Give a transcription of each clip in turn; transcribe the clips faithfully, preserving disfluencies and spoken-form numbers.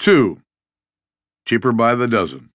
Two, cheaper by the dozen.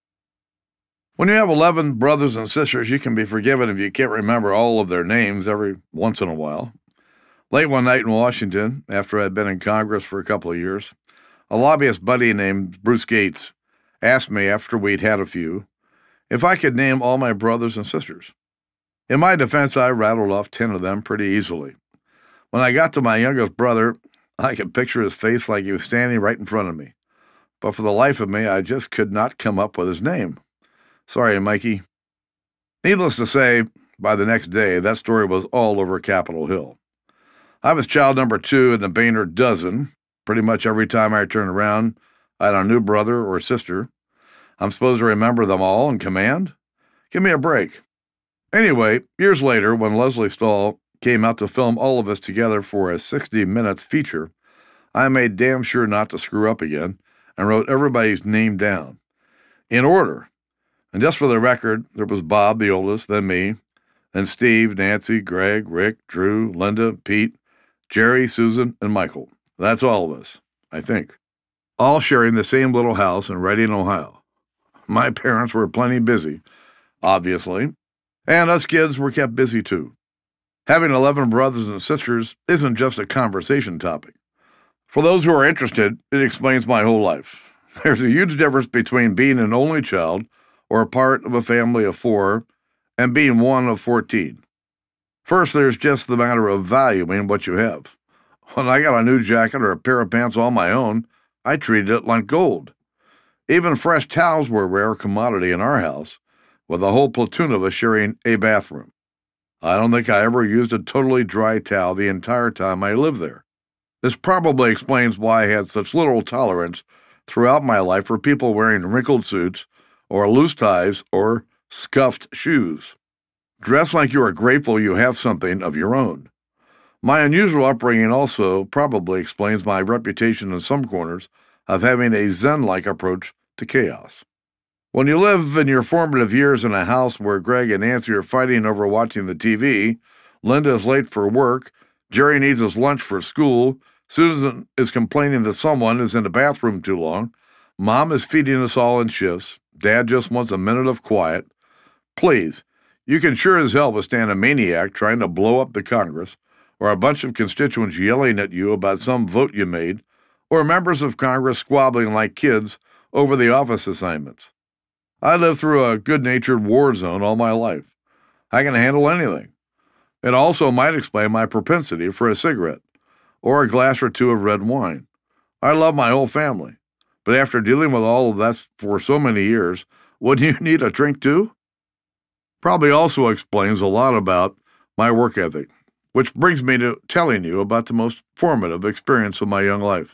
When you have eleven brothers and sisters, you can be forgiven if you can't remember all of their names every once in a while. Late one night in Washington, after I'd been in Congress for a couple of years, a lobbyist buddy named Bruce Gates asked me, after we'd had a few, if I could name all my brothers and sisters. In my defense, I rattled off ten of them pretty easily. When I got to my youngest brother, I could picture his face like he was standing right in front of me. But for the life of me, I just could not come up with his name. Sorry, Mikey. Needless to say, by the next day, that story was all over Capitol Hill. I was child number two in the Boehner dozen. Pretty much every time I turned around, I had a new brother or sister. I'm supposed to remember them all in command? Give me a break. Anyway, years later, when Leslie Stahl came out to film all of us together for a sixty minutes feature, I made damn sure not to screw up again and wrote everybody's name down. In order. And just for the record, there was Bob, the oldest, then me, then Steve, Nancy, Greg, Rick, Drew, Linda, Pete, Jerry, Susan, and Michael. That's all of us, I think. All sharing the same little house in Reading, Ohio. My parents were plenty busy, obviously, and us kids were kept busy too. Having eleven brothers and sisters isn't just a conversation topic. For those who are interested, it explains my whole life. There's a huge difference between being an only child or a part of a family of four and being one of fourteen. First, there's just the matter of valuing what you have. When I got a new jacket or a pair of pants all my own, I treated it like gold. Even fresh towels were a rare commodity in our house, with a whole platoon of us sharing a bathroom. I don't think I ever used a totally dry towel the entire time I lived there. This probably explains why I had such little tolerance throughout my life for people wearing wrinkled suits or loose ties or scuffed shoes. Dress like you are grateful you have something of your own. My unusual upbringing also probably explains my reputation in some corners of having a Zen-like approach to chaos. When you live in your formative years in a house where Greg and Nancy are fighting over watching the T V, Linda is late for work, Jerry needs his lunch for school, Susan is complaining that someone is in the bathroom too long, Mom is feeding us all in shifts, Dad just wants a minute of quiet. Please, you can sure as hell withstand a maniac trying to blow up the Congress, or a bunch of constituents yelling at you about some vote you made, or members of Congress squabbling like kids over the office assignments. I lived through a good-natured war zone all my life. I can handle anything. It also might explain my propensity for a cigarette or a glass or two of red wine. I love my whole family, but after dealing with all of that for so many years, wouldn't you need a drink too? Probably also explains a lot about my work ethic, which brings me to telling you about the most formative experience of my young life.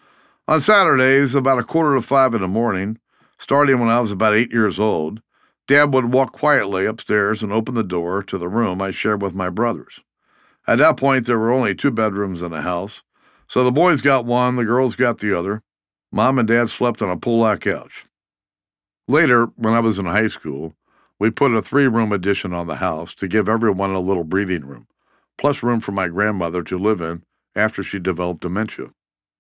On Saturdays, about a quarter to five in the morning, starting when I was about eight years old, Dad would walk quietly upstairs and open the door to the room I shared with my brothers. At that point, there were only two bedrooms in the house, so the boys got one, the girls got the other. Mom and Dad slept on a pull-out couch. Later, when I was in high school, we put a three-room addition on the house to give everyone a little breathing room, plus room for my grandmother to live in after she developed dementia.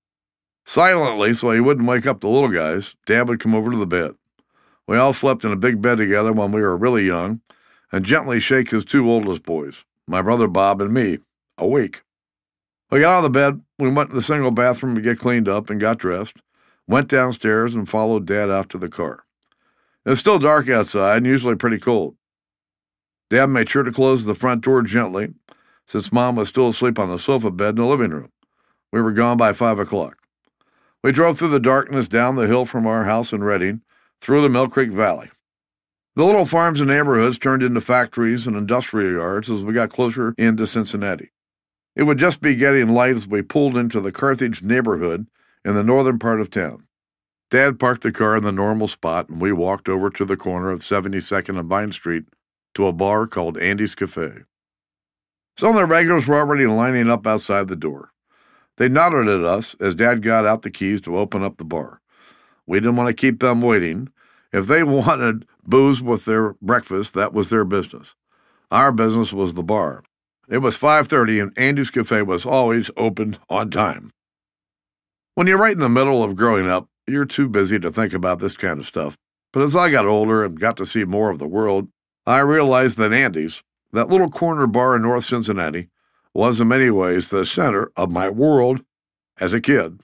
Silently, so he wouldn't wake up the little guys, Dad would come over to the bed. We all slept in a big bed together when we were really young, and gently shake his two oldest boys, my brother Bob and me, awake. We got out of the bed, we went to the single bathroom to get cleaned up and got dressed, went downstairs and followed Dad out to the car. It was still dark outside and usually pretty cold. Dad made sure to close the front door gently, since Mom was still asleep on the sofa bed in the living room. We were gone by five o'clock. We drove through the darkness down the hill from our house in Reading, through the Mill Creek Valley. The little farms and neighborhoods turned into factories and industrial yards as we got closer into Cincinnati. It would just be getting light as we pulled into the Carthage neighborhood in the northern part of town. Dad parked the car in the normal spot, and we walked over to the corner of seventy-second and Vine Street to a bar called Andy's Cafe. Some of the regulars were already lining up outside the door. They nodded at us as Dad got out the keys to open up the bar. We didn't want to keep them waiting. If they wanted booze with their breakfast, that was their business. Our business was the bar. It was five thirty, and Andy's Cafe was always open on time. When you're right in the middle of growing up, you're too busy to think about this kind of stuff. But as I got older and got to see more of the world, I realized that Andy's, that little corner bar in North Cincinnati, was in many ways the center of my world as a kid.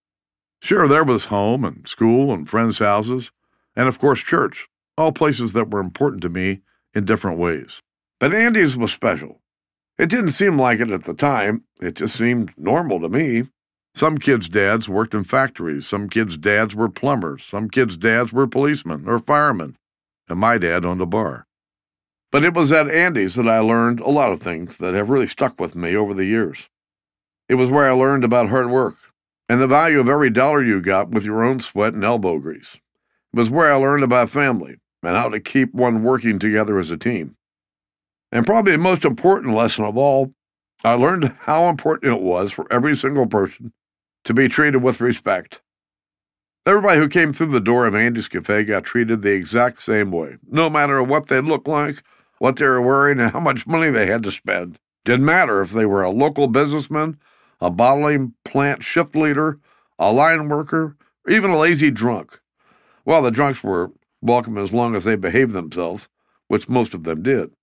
Sure, there was home and school and friends' houses, and of course church, all places that were important to me in different ways. But Andy's was special. It didn't seem like it at the time. It just seemed normal to me. Some kids' dads worked in factories. Some kids' dads were plumbers. Some kids' dads were policemen or firemen. And my dad owned a bar. But it was at Andy's that I learned a lot of things that have really stuck with me over the years. It was where I learned about hard work and the value of every dollar you got with your own sweat and elbow grease. It was where I learned about family and how to keep one working together as a team. And probably the most important lesson of all, I learned how important it was for every single person to be treated with respect. Everybody who came through the door of Andy's Cafe got treated the exact same way, no matter what they looked like, what they were wearing, and how much money they had to spend. Didn't matter if they were a local businessman, a bottling plant shift leader, a line worker, or even a lazy drunk. Well, the drunks were welcome as long as they behaved themselves, which most of them did.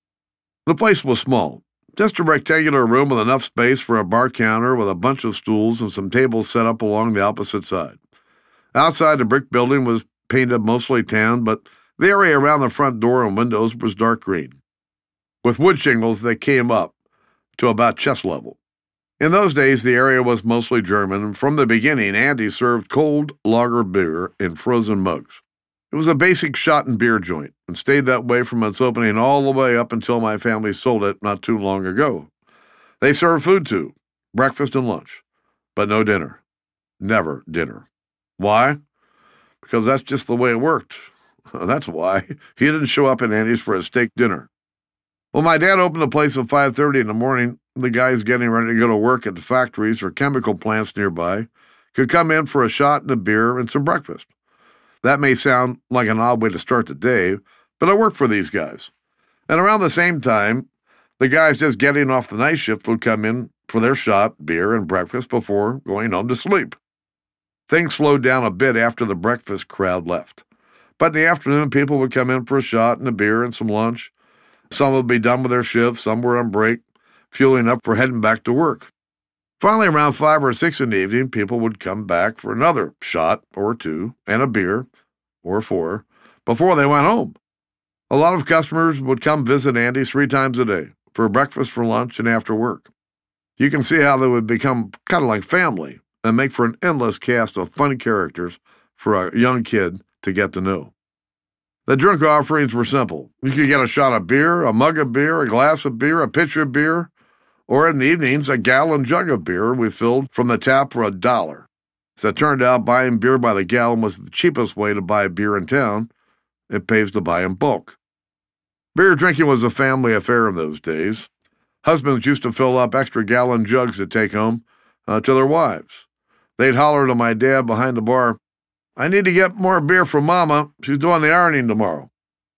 The place was small, just a rectangular room with enough space for a bar counter with a bunch of stools and some tables set up along the opposite side. Outside, the brick building was painted mostly tan, but the area around the front door and windows was dark green, with wood shingles that came up to about chest level. In those days, the area was mostly German, and from the beginning, Andy served cold lager beer in frozen mugs. It was a basic shot and beer joint, and stayed that way from its opening all the way up until my family sold it not too long ago. They served food too, breakfast and lunch, but no dinner. Never dinner. Why? Because that's just the way it worked. That's why he didn't show up in Andy's for a steak dinner. When my dad opened the place at five thirty in the morning, the guys getting ready to go to work at the factories or chemical plants nearby could come in for a shot and a beer and some breakfast. That may sound like an odd way to start the day, but I worked for these guys. And around the same time, the guys just getting off the night shift would come in for their shot, beer, and breakfast before going home to sleep. Things slowed down a bit after the breakfast crowd left. But in the afternoon, people would come in for a shot and a beer and some lunch. Some would be done with their shifts, some were on break, fueling up for heading back to work. Finally, around five or six in the evening, people would come back for another shot or two and a beer or four before they went home. A lot of customers would come visit Andy's three times a day for breakfast, for lunch, and after work. You can see how they would become kind of like family and make for an endless cast of fun characters for a young kid to get to know. The drink offerings were simple. You could get a shot of beer, a mug of beer, a glass of beer, a pitcher of beer, or in the evenings, a gallon jug of beer we filled from the tap for a dollar. As it turned out, buying beer by the gallon was the cheapest way to buy beer in town. It pays to buy in bulk. Beer drinking was a family affair in those days. Husbands used to fill up extra gallon jugs to take home uh, to their wives. They'd holler to my dad behind the bar, "I need to get more beer from Mama. She's doing the ironing tomorrow."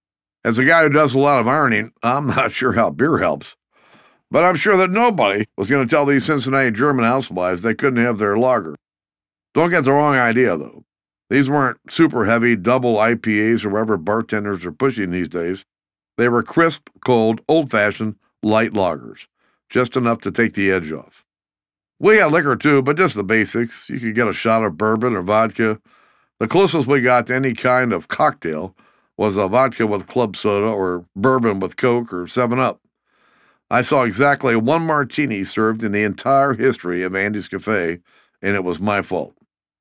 As a guy who does a lot of ironing, I'm not sure how beer helps. But I'm sure that nobody was going to tell these Cincinnati German housewives they couldn't have their lager. Don't get the wrong idea, though. These weren't super heavy double I P As or whatever bartenders are pushing these days. They were crisp, cold, old-fashioned, light lagers, just enough to take the edge off. We had liquor, too, but just the basics. You could get a shot of bourbon or vodka. The closest we got to any kind of cocktail was a vodka with club soda or bourbon with Coke or seven up. I saw exactly one martini served in the entire history of Andy's Cafe, and it was my fault.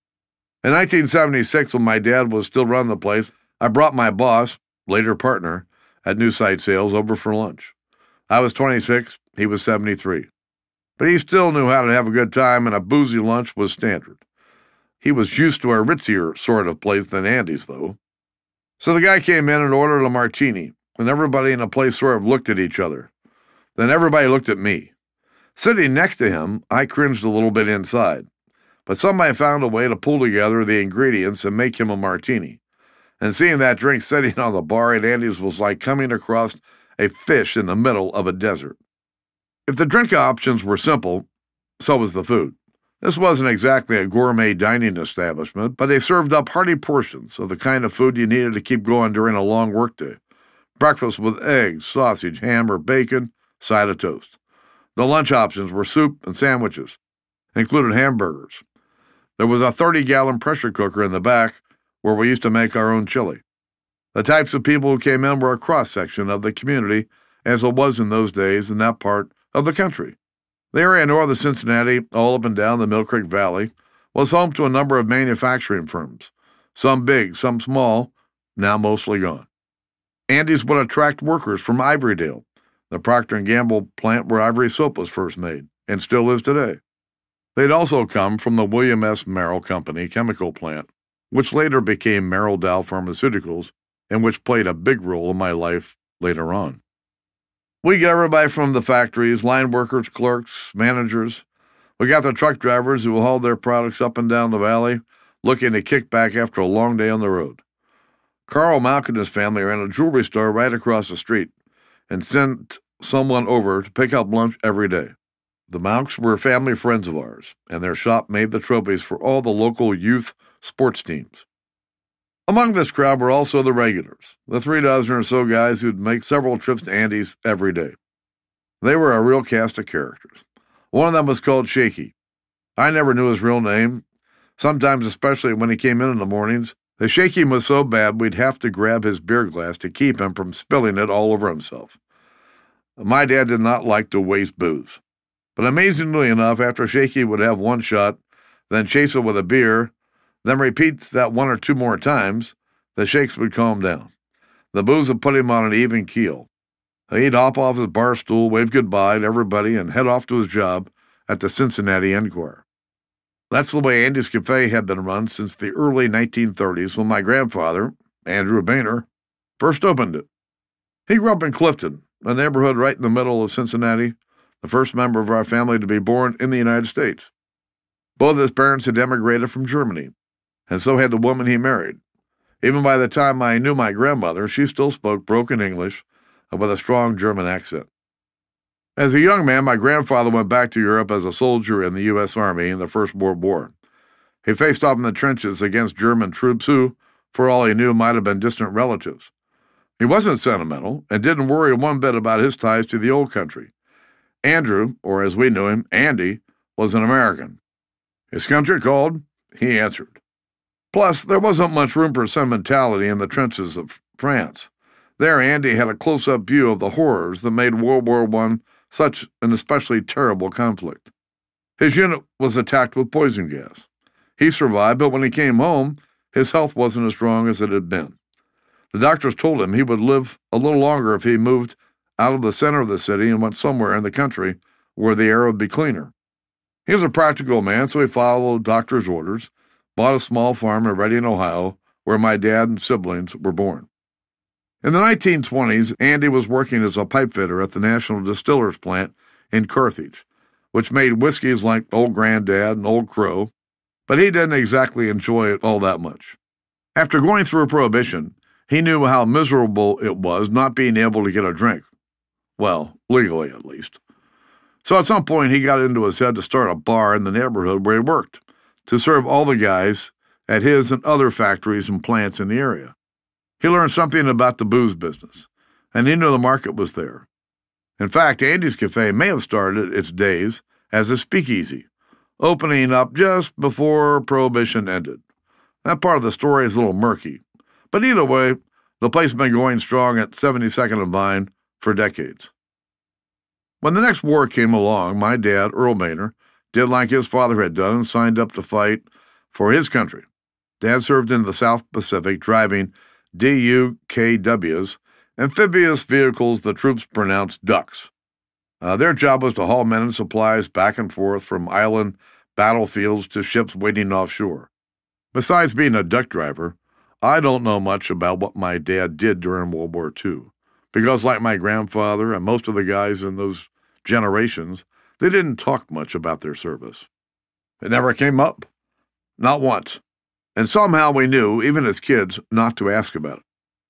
In nineteen seventy-six, when my dad was still running the place, I brought my boss, later partner, at New Site Sales over for lunch. I was twenty-six, he was seventy-three. But he still knew how to have a good time, and a boozy lunch was standard. He was used to a ritzier sort of place than Andy's, though. So the guy came in and ordered a martini, and everybody in the place sort of looked at each other. Then everybody looked at me. Sitting next to him, I cringed a little bit inside. But somebody found a way to pull together the ingredients and make him a martini. And seeing that drink sitting on the bar at Andy's was like coming across a fish in the middle of a desert. If the drink options were simple, so was the food. This wasn't exactly a gourmet dining establishment, but they served up hearty portions of the kind of food you needed to keep going during a long workday. Breakfast with eggs, sausage, ham, or bacon, side of toast. The lunch options were soup and sandwiches, included hamburgers. There was a thirty-gallon pressure cooker in the back where we used to make our own chili. The types of people who came in were a cross-section of the community, as it was in those days in that part of the country. The area north of Cincinnati, all up and down the Mill Creek Valley, was home to a number of manufacturing firms, some big, some small, now mostly gone. Andy's would attract workers from Ivorydale, the Procter and Gamble plant where Ivory soap was first made, and still is today. They'd also come from the William S. Merrill Company chemical plant, which later became Merrill Dow Pharmaceuticals, and which played a big role in my life later on. We got everybody from the factories, line workers, clerks, managers. We got the truck drivers who hauled their products up and down the valley, looking to kick back after a long day on the road. Carl Malk and his family ran a jewelry store right across the street and sent someone over to pick up lunch every day. The Malks were family friends of ours, and their shop made the trophies for all the local youth sports teams. Among this crowd were also the regulars, the three dozen or so guys who'd make several trips to Andy's every day. They were a real cast of characters. One of them was called Shaky. I never knew his real name. Sometimes, especially when he came in in the mornings, the shaking was so bad we'd have to grab his beer glass to keep him from spilling it all over himself. My dad did not like to waste booze. But amazingly enough, after Shaky would have one shot, then chase it with a beer, then repeats that one or two more times, the shakes would calm down. The booze would put him on an even keel. He'd hop off his bar stool, wave goodbye to everybody, and head off to his job at the Cincinnati Enquirer. That's the way Andy's Cafe had been run since the early nineteen thirties when my grandfather, Andrew Boehner, first opened it. He grew up in Clifton, a neighborhood right in the middle of Cincinnati, the first member of our family to be born in the United States. Both his parents had emigrated from Germany, and so had the woman he married. Even by the time I knew my grandmother, she still spoke broken English with a strong German accent. As a young man, my grandfather went back to Europe as a soldier in the U S Army in the First World War. He faced off in the trenches against German troops who, for all he knew, might have been distant relatives. He wasn't sentimental and didn't worry one bit about his ties to the old country. Andrew, or as we knew him, Andy, was an American. His country called, he answered. Plus, there wasn't much room for sentimentality in the trenches of France. There, Andy had a close-up view of the horrors that made World War One such an especially terrible conflict. His unit was attacked with poison gas. He survived, but when he came home, his health wasn't as strong as it had been. The doctors told him he would live a little longer if he moved out of the center of the city and went somewhere in the country where the air would be cleaner. He was a practical man, so he followed doctor's orders, bought a small farm in Reading, Ohio, where my dad and siblings were born. In the nineteen twenties, Andy was working as a pipe fitter at the National Distillers plant in Carthage, which made whiskeys like Old Granddad and Old Crow, but he didn't exactly enjoy it all that much. After going through Prohibition, he knew how miserable it was not being able to get a drink. Well, legally at least. So at some point he got into his head to start a bar in the neighborhood where he worked, to serve all the guys at his and other factories and plants in the area. He learned something about the booze business, and he knew the market was there. In fact, Andy's Cafe may have started its days as a speakeasy, opening up just before Prohibition ended. That part of the story is a little murky, but either way, the place has been going strong at seventy-second and Vine for decades. When the next war came along, my dad, Earl Boehner, did like his father had done and signed up to fight for his country. Dad served in the South Pacific, driving D U K Ws, amphibious vehicles the troops pronounced ducks. Uh, their job was to haul men and supplies back and forth from island battlefields to ships waiting offshore. Besides being a duck driver, I don't know much about what my dad did during World War Two, because like my grandfather and most of the guys in those generations, they didn't talk much about their service. It never came up. Not once. And somehow we knew, even as kids, not to ask about it.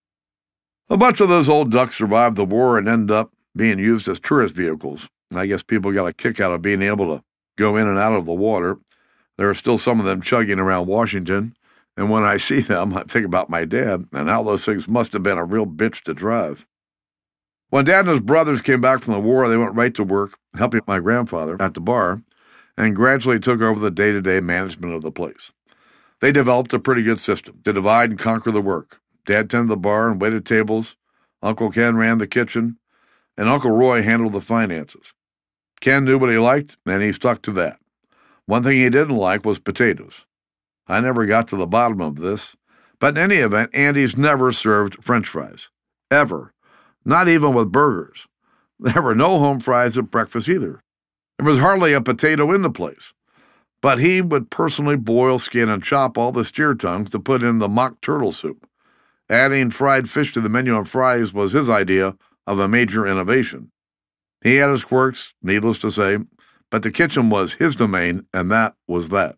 A bunch of those old ducks survived the war and ended up being used as tourist vehicles. I guess people got a kick out of being able to go in and out of the water, There are still some of them chugging around Washington, and when I see them, I think about my dad and how those things must have been a real bitch to drive. When Dad and his brothers came back from the war, they went right to work, helping my grandfather at the bar, and gradually took over the day-to-day management of the place. They developed a pretty good system to divide and conquer the work. Dad tended the bar and waited tables, Uncle Ken ran the kitchen, and Uncle Roy handled the finances. Ken knew what he liked, and he stuck to that. One thing he didn't like was potatoes. I never got to the bottom of this, but in any event, Andy's never served French fries. Ever. Not even with burgers. There were no home fries at breakfast either. There was hardly a potato in the place. But he would personally boil, skin, and chop all the steer tongues to put in the mock turtle soup. Adding fried fish to the menu on fries was his idea of a major innovation. He had his quirks, needless to say, but the kitchen was his domain, and that was that.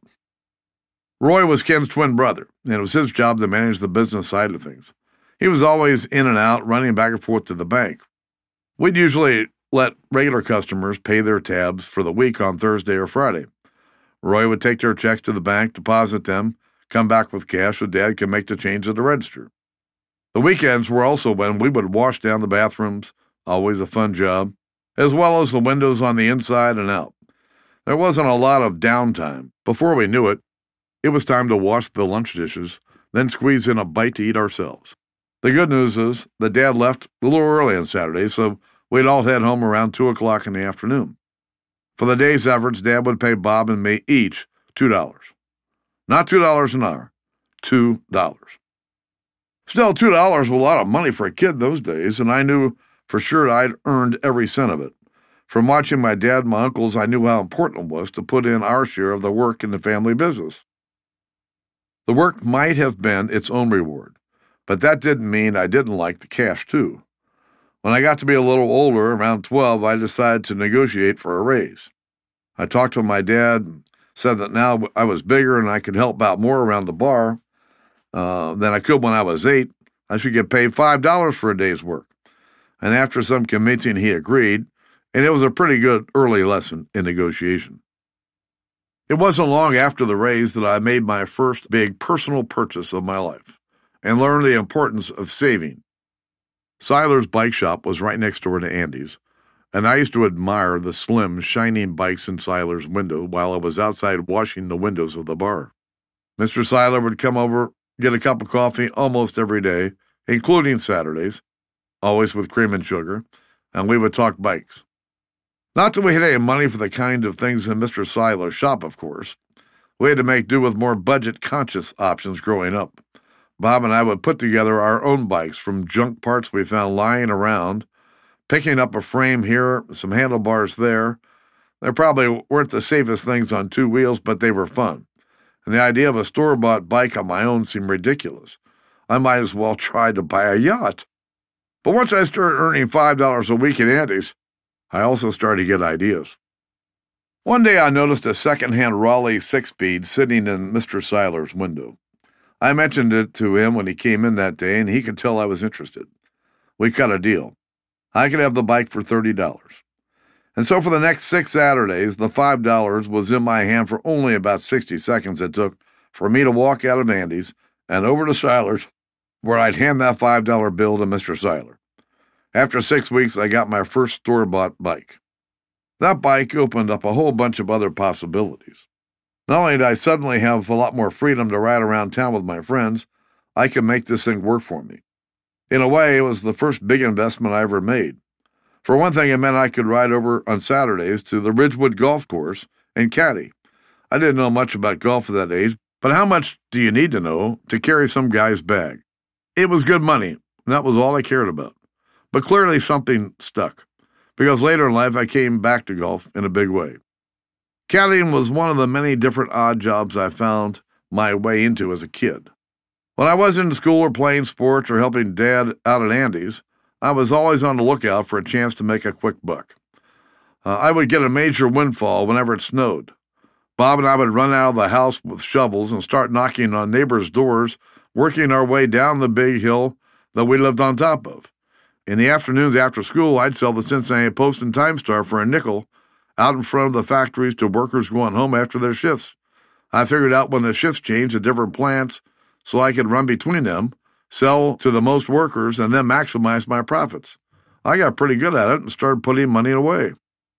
Roy was Ken's twin brother, and it was his job to manage the business side of things. He was always in and out, running back and forth to the bank. We'd usually let regular customers pay their tabs for the week on Thursday or Friday. Roy would take their checks to the bank, deposit them, come back with cash so Dad could make the change at the register. The weekends were also when we would wash down the bathrooms, always a fun job, as well as the windows on the inside and out. There wasn't a lot of downtime. Before we knew it, it was time to wash the lunch dishes, then squeeze in a bite to eat ourselves. The good news is that Dad left a little early on Saturday, so we'd all head home around two o'clock in the afternoon. For the day's efforts, Dad would pay Bob and me each two dollars. Not two dollars an hour, two dollars. Still, two dollars was a lot of money for a kid those days, and I knew for sure I'd earned every cent of it. From watching my dad and my uncles, I knew how important it was to put in our share of the work in the family business. The work might have been its own reward, but that didn't mean I didn't like the cash, too. When I got to be a little older, around twelve, I decided to negotiate for a raise. I talked to my dad and said that now I was bigger and I could help out more around the bar uh, than I could when I was eight. I should get paid five dollars for a day's work. And after some convincing, he agreed, and it was a pretty good early lesson in negotiation. It wasn't long after the raise that I made my first big personal purchase of my life and learned the importance of saving. Seiler's bike shop was right next door to Andy's, and I used to admire the slim, shining bikes in Seiler's window while I was outside washing the windows of the bar. Mister Seiler would come over, get a cup of coffee almost every day, including Saturdays, always with cream and sugar, and we would talk bikes. Not that we had any money for the kind of things in Mister Seiler's shop, of course. We had to make do with more budget-conscious options growing up. Bob and I would put together our own bikes from junk parts we found lying around, picking up a frame here, some handlebars there. They probably weren't the safest things on two wheels, but they were fun. And the idea of a store-bought bike on my own seemed ridiculous. I might as well try to buy a yacht. But once I started earning five dollars a week in Andy's, I also started to get ideas. One day I noticed a second-hand Raleigh six-speed sitting in Mister Seiler's window. I mentioned it to him when he came in that day, and he could tell I was interested. We cut a deal. I could have the bike for thirty dollars. And so for the next six Saturdays, the five dollars was in my hand for only about sixty seconds it took for me to walk out of Andy's and over to Seiler's, where I'd hand that five dollar bill to Mister Seiler. After six weeks, I got my first store-bought bike. That bike opened up a whole bunch of other possibilities. Not only did I suddenly have a lot more freedom to ride around town with my friends, I could make this thing work for me. In a way, it was the first big investment I ever made. For one thing, it meant I could ride over on Saturdays to the Ridgewood Golf Course and caddy. I didn't know much about golf at that age, but how much do you need to know to carry some guy's bag? It was good money, and that was all I cared about. But clearly something stuck, because later in life I came back to golf in a big way. Caddying was one of the many different odd jobs I found my way into as a kid. When I wasn't in school or playing sports or helping Dad out at Andy's, I was always on the lookout for a chance to make a quick buck. Uh, I would get a major windfall whenever it snowed. Bob and I would run out of the house with shovels and start knocking on neighbors' doors, working our way down the big hill that we lived on top of. In the afternoons after school, I'd sell the Cincinnati Post and Time-Star for a nickel out in front of the factories to workers going home after their shifts. I figured out when the shifts changed at different plants so I could run between them, sell to the most workers, and then maximize my profits. I got pretty good at it and started putting money away.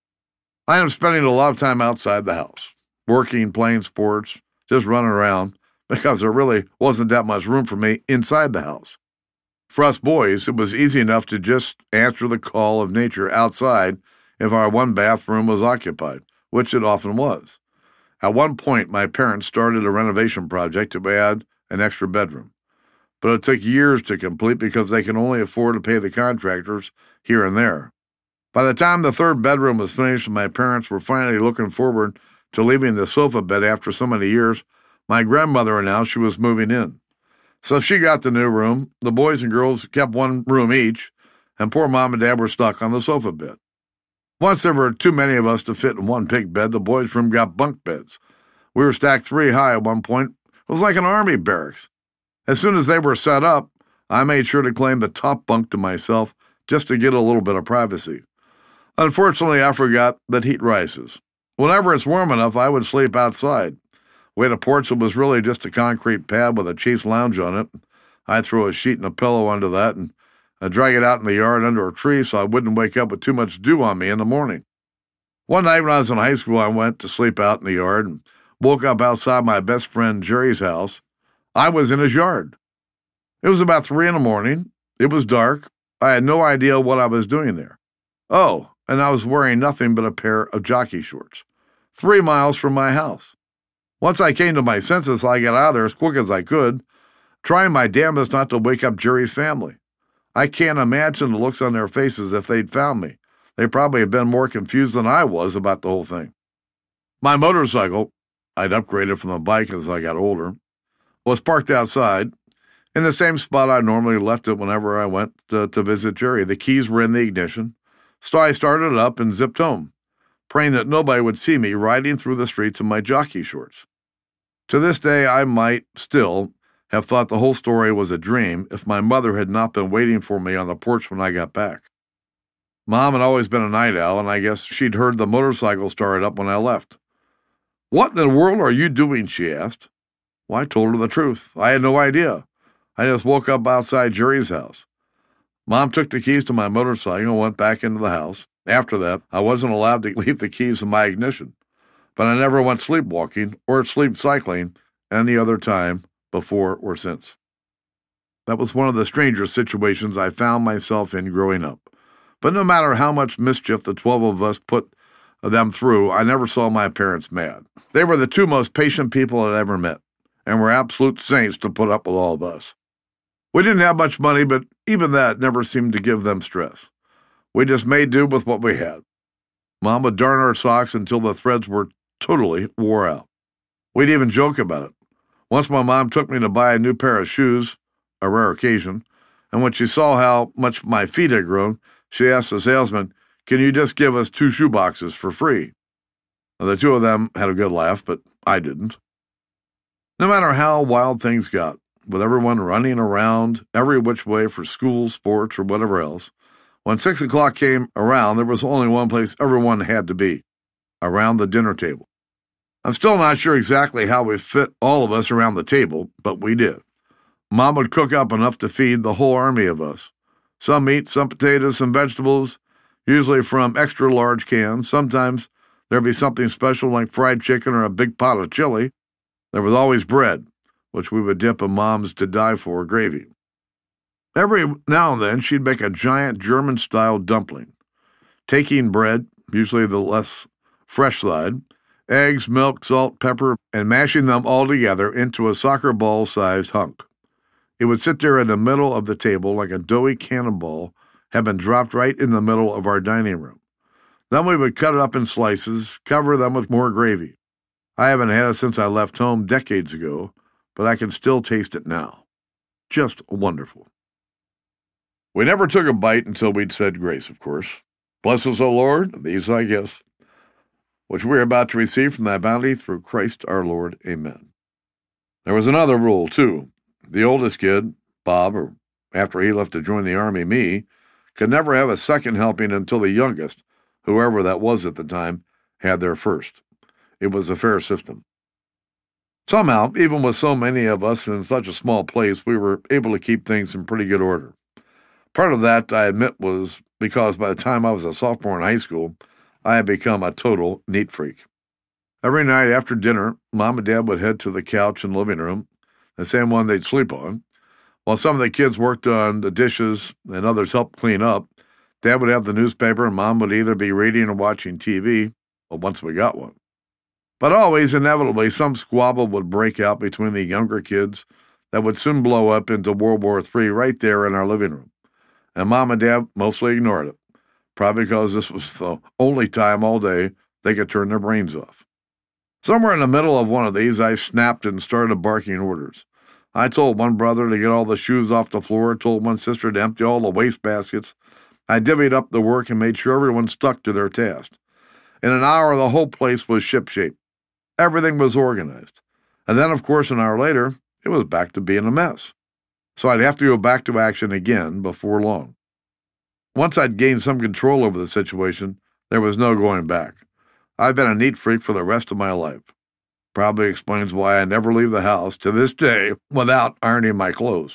I ended up spending a lot of time outside the house, working, playing sports, just running around, because there really wasn't that much room for me inside the house. For us boys, it was easy enough to just answer the call of nature outside if our one bathroom was occupied, which it often was. At one point, my parents started a renovation project to add an extra bedroom, but it took years to complete because they could only afford to pay the contractors here and there. By the time the third bedroom was finished and my parents were finally looking forward to leaving the sofa bed after so many years, my grandmother announced she was moving in. So she got the new room, the boys and girls kept one room each, and poor Mom and Dad were stuck on the sofa bed. Once there were too many of us to fit in one big bed, the boys' room got bunk beds. We were stacked three high at one point. It was like an army barracks. As soon as they were set up, I made sure to claim the top bunk to myself just to get a little bit of privacy. Unfortunately, I forgot that heat rises. Whenever it's warm enough, I would sleep outside. We had a porch that was really just a concrete pad with a Chiefs lounge on it. I'd throw a sheet and a pillow under that and I'd drag it out in the yard under a tree so I wouldn't wake up with too much dew on me in the morning. One night when I was in high school, I went to sleep out in the yard and woke up outside my best friend Jerry's house. I was in his yard. It was about three in the morning. It was dark. I had no idea what I was doing there. Oh, and I was wearing nothing but a pair of jockey shorts, three miles from my house. Once I came to my senses, I got out of there as quick as I could, trying my damnedest not to wake up Jerry's family. I can't imagine the looks on their faces if they'd found me. They probably had been more confused than I was about the whole thing. My motorcycle, I'd upgraded from the bike as I got older, was parked outside in the same spot I normally left it whenever I went to, to visit Jerry. The keys were in the ignition, so I started it up and zipped home, praying that nobody would see me riding through the streets in my jockey shorts. To this day, I might still have thought the whole story was a dream if my mother had not been waiting for me on the porch when I got back. Mom had always been a night owl, and I guess she'd heard the motorcycle start up when I left. "What in the world are you doing?" she asked. Well, I told her the truth. I had no idea. I just woke up outside Jerry's house. Mom took the keys to my motorcycle and went back into the house. After that, I wasn't allowed to leave the keys in my ignition, but I never went sleepwalking or sleep cycling any other time before or since. That was one of the strangest situations I found myself in growing up. But no matter how much mischief the twelve of us put them through, I never saw my parents mad. They were the two most patient people I'd ever met, and were absolute saints to put up with all of us. We didn't have much money, but even that never seemed to give them stress. We just made do with what we had. Mom would darn our socks until the threads were totally wore out. We'd even joke about it. Once my mom took me to buy a new pair of shoes, a rare occasion, and when she saw how much my feet had grown, she asked the salesman, "Can you just give us two shoe boxes for free?" Now, the two of them had a good laugh, but I didn't. No matter how wild things got, with everyone running around every which way for school, sports, or whatever else, when six o'clock came around, there was only one place everyone had to be, around the dinner table. I'm still not sure exactly how we fit all of us around the table, but we did. Mom would cook up enough to feed the whole army of us. Some meat, some potatoes, some vegetables, usually from extra large cans. Sometimes there'd be something special like fried chicken or a big pot of chili. There was always bread, which we would dip in Mom's to die for gravy. Every now and then, she'd make a giant German-style dumpling, taking bread, usually the less fresh side, eggs, milk, salt, pepper, and mashing them all together into a soccer ball-sized hunk. It would sit there in the middle of the table like a doughy cannonball had been dropped right in the middle of our dining room. Then we would cut it up in slices, cover them with more gravy. I haven't had it since I left home decades ago, but I can still taste it now. Just wonderful. We never took a bite until we'd said grace, of course. Bless us, O Lord, these thy gifts, which we are about to receive from thy bounty through Christ our Lord. Amen. There was another rule, too. The oldest kid, Bob, or after he left to join the army, me, could never have a second helping until the youngest, whoever that was at the time, had their first. It was a fair system. Somehow, even with so many of us in such a small place, we were able to keep things in pretty good order. Part of that, I admit, was because by the time I was a sophomore in high school, I had become a total neat freak. Every night after dinner, Mom and Dad would head to the couch in the living room, the same one they'd sleep on. While some of the kids worked on the dishes and others helped clean up, Dad would have the newspaper and Mom would either be reading or watching T V, well, once we got one. But always, inevitably, some squabble would break out between the younger kids that would soon blow up into World War Three right there in our living room. And Mom and Dad mostly ignored it, probably because this was the only time all day they could turn their brains off. Somewhere in the middle of one of these, I snapped and started barking orders. I told one brother to get all the shoes off the floor, told one sister to empty all the wastebaskets. I divvied up the work and made sure everyone stuck to their task. In an hour, the whole place was shipshape. Everything was organized. And then, of course, an hour later, it was back to being a mess. So I'd have to go back to action again before long. Once I'd gained some control over the situation, there was no going back. I've been a neat freak for the rest of my life. Probably explains why I never leave the house to this day without ironing my clothes.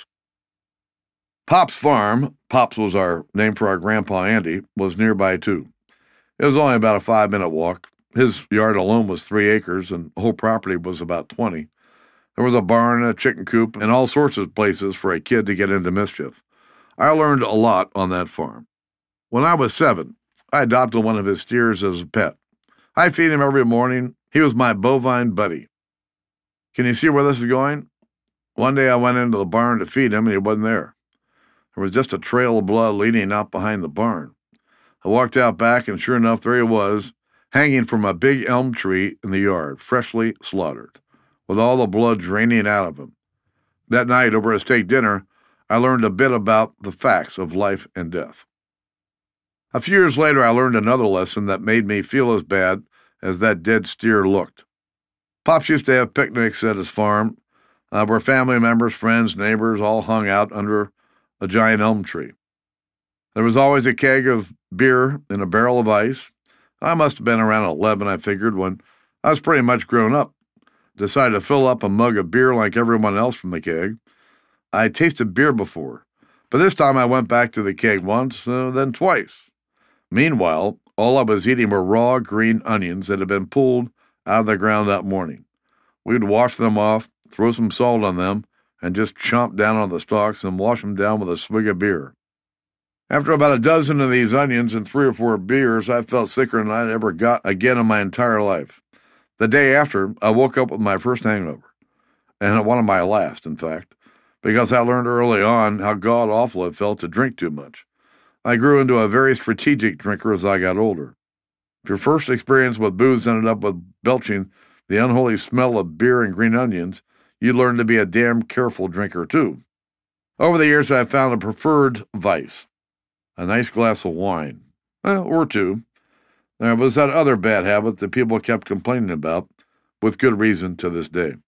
Pop's farm, Pop's was our name for our grandpa Andy, was nearby too. It was only about a five-minute walk. His yard alone was three acres, and the whole property was about twenty. There was a barn, a chicken coop, and all sorts of places for a kid to get into mischief. I learned a lot on that farm. When I was seven, I adopted one of his steers as a pet. I feed him every morning. He was my bovine buddy. Can you see where this is going? One day I went into the barn to feed him, and he wasn't there. There was just a trail of blood leading out behind the barn. I walked out back, and sure enough, there he was, hanging from a big elm tree in the yard, freshly slaughtered, with all the blood draining out of him. That night, over a steak dinner, I learned a bit about the facts of life and death. A few years later, I learned another lesson that made me feel as bad as that dead steer looked. Pops used to have picnics at his farm, uh, where family members, friends, neighbors all hung out under a giant elm tree. There was always a keg of beer and a barrel of ice. I must have been around eleven, I figured, when I was pretty much grown up. Decided to fill up a mug of beer like everyone else from the keg. I tasted beer before, but this time I went back to the keg once, uh, then twice. Meanwhile, all I was eating were raw green onions that had been pulled out of the ground that morning. We'd wash them off, throw some salt on them, and just chomp down on the stalks and wash them down with a swig of beer. After about a dozen of these onions and three or four beers, I felt sicker than I'd ever got again in my entire life. The day after, I woke up with my first hangover, and one of my last, in fact, because I learned early on how god-awful it felt to drink too much. I grew into a very strategic drinker as I got older. If your first experience with booze ended up with belching the unholy smell of beer and green onions, you learn to be a damn careful drinker, too. Over the years, I've found a preferred vice, a nice glass of wine, eh, or two. There was that other bad habit that people kept complaining about, with good reason to this day.